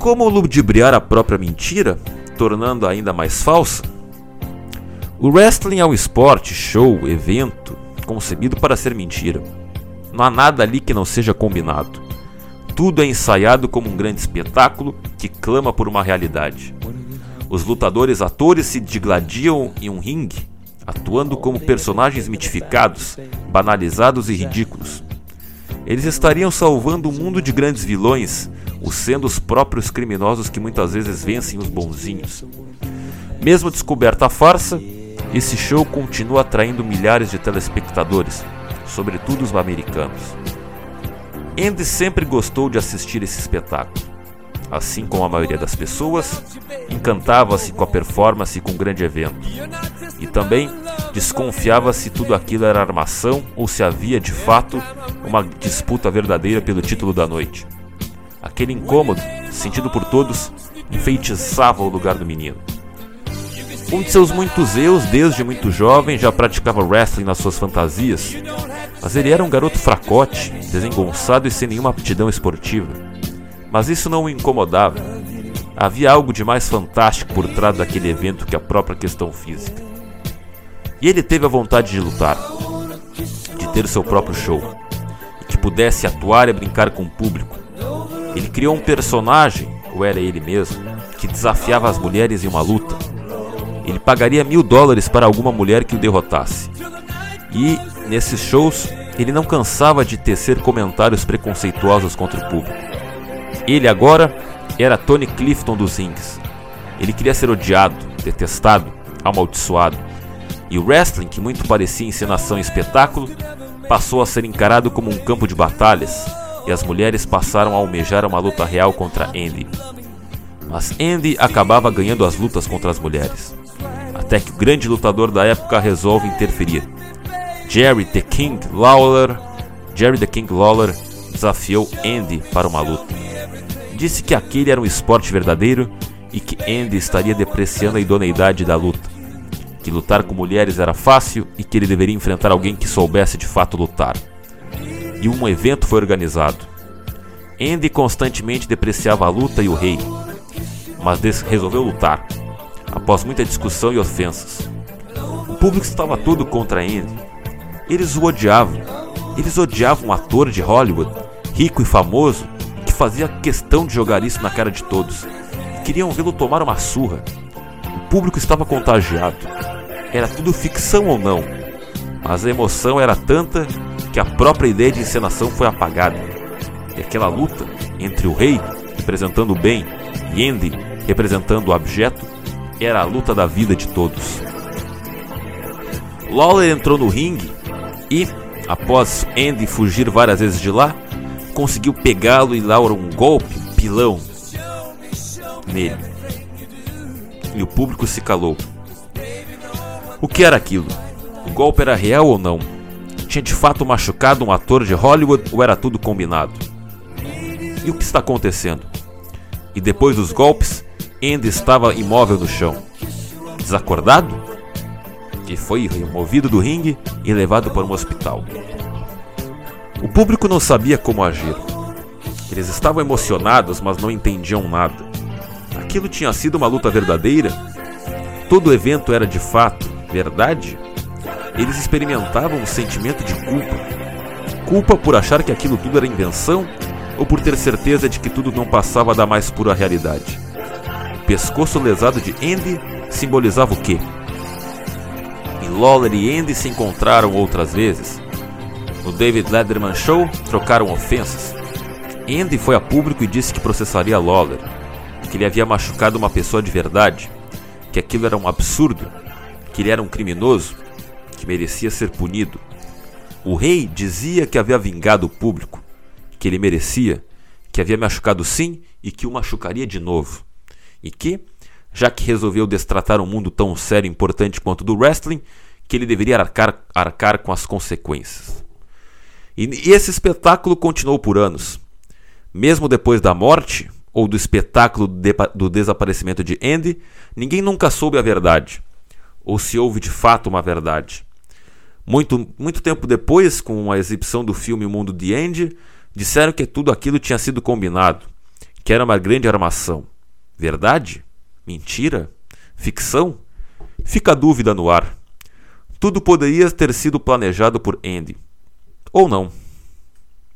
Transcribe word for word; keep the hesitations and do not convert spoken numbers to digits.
como ludibriar a própria mentira, tornando-a ainda mais falsa? O wrestling é um esporte, show, evento, concebido para ser mentira. Não há nada ali que não seja combinado. Tudo é ensaiado como um grande espetáculo que clama por uma realidade. Os lutadores atores se digladiam em um ringue, atuando como personagens mitificados, banalizados e ridículos. Eles estariam salvando um mundo de grandes vilões, ou sendo os próprios criminosos que muitas vezes vencem os bonzinhos. Mesmo descoberta a farsa, esse show continua atraindo milhares de telespectadores, sobretudo os americanos. Andy sempre gostou de assistir esse espetáculo. Assim como a maioria das pessoas, encantava-se com a performance e com o grande evento. E também desconfiava se tudo aquilo era armação ou se havia de fato uma disputa verdadeira pelo título da noite. Aquele incômodo, sentido por todos, enfeitiçava o lugar do menino. Um de seus muitos erros, desde muito jovem, já praticava wrestling nas suas fantasias, mas ele era um garoto fracote, desengonçado e sem nenhuma aptidão esportiva. Mas isso não o incomodava. Havia algo de mais fantástico por trás daquele evento que a própria questão física. E ele teve a vontade de lutar, de ter seu próprio show, e que pudesse atuar e brincar com o público. Ele criou um personagem, ou era ele mesmo, que desafiava as mulheres em uma luta. Ele pagaria mil dólares para alguma mulher que o derrotasse. E, nesses shows, ele não cansava de tecer comentários preconceituosos contra o público. Ele agora era Tony Clifton dos rings. Ele queria ser odiado, detestado, amaldiçoado. E o wrestling, que muito parecia encenação e espetáculo, passou a ser encarado como um campo de batalhas, e as mulheres passaram a almejar uma luta real contra Andy. Mas Andy acabava ganhando as lutas contra as mulheres, até que o grande lutador da época resolve interferir. Jerry the King Lawler, Jerry the King Lawler desafiou Andy para uma luta. Disse que aquele era um esporte verdadeiro e que Andy estaria depreciando a idoneidade da luta, que lutar com mulheres era fácil e que ele deveria enfrentar alguém que soubesse de fato lutar. E um evento foi organizado. Andy constantemente depreciava a luta e o rei, mas resolveu lutar, após muita discussão e ofensas. O público estava todo contra Andy. Eles o odiavam. Eles odiavam um ator de Hollywood, rico e famoso, que fazia questão de jogar isso na cara de todos. E queriam vê-lo tomar uma surra. O público estava contagiado. Era tudo ficção ou não, mas a emoção era tanta que a própria ideia de encenação foi apagada. E aquela luta entre o rei, representando o bem, e Andy, representando o abjeto, era a luta da vida de todos. Lawler entrou no ringue e, após Andy fugir várias vezes de lá, conseguiu pegá-lo e dar um golpe, um pilão, nele. E o público se calou. O que era aquilo? O golpe era real ou não? Tinha de fato machucado um ator de Hollywood ou era tudo combinado? E o que está acontecendo? E depois dos golpes, Andy estava imóvel no chão, desacordado, e foi removido do ringue e levado para um hospital. O público não sabia como agir. Eles estavam emocionados, mas não entendiam nada. Aquilo tinha sido uma luta verdadeira? Todo o evento era de fato verdade? Eles experimentavam um sentimento de culpa. Culpa por achar que aquilo tudo era invenção ou por ter certeza de que tudo não passava da mais pura realidade? O pescoço lesado de Andy simbolizava o quê? E Lawler e Andy se encontraram outras vezes. No David Letterman Show, trocaram ofensas. Andy foi a público e disse que processaria Lawler, que ele havia machucado uma pessoa de verdade, que aquilo era um absurdo, que ele era um criminoso, que merecia ser punido. O rei dizia que havia vingado o público, que ele merecia, que havia machucado sim e que o machucaria de novo. E que, já que resolveu destratar um mundo tão sério e importante quanto o do wrestling, que ele deveria arcar, arcar com as consequências. E, e esse espetáculo continuou por anos. Mesmo depois da morte, ou do espetáculo de, do desaparecimento de Andy, ninguém nunca soube a verdade, ou se houve de fato uma verdade. Muito, muito tempo depois, com a exibição do filme O Mundo de Andy, disseram que tudo aquilo tinha sido combinado, que era uma grande armação. Verdade? Mentira? Ficção? Fica a dúvida no ar. Tudo poderia ter sido planejado por Andy. Ou não.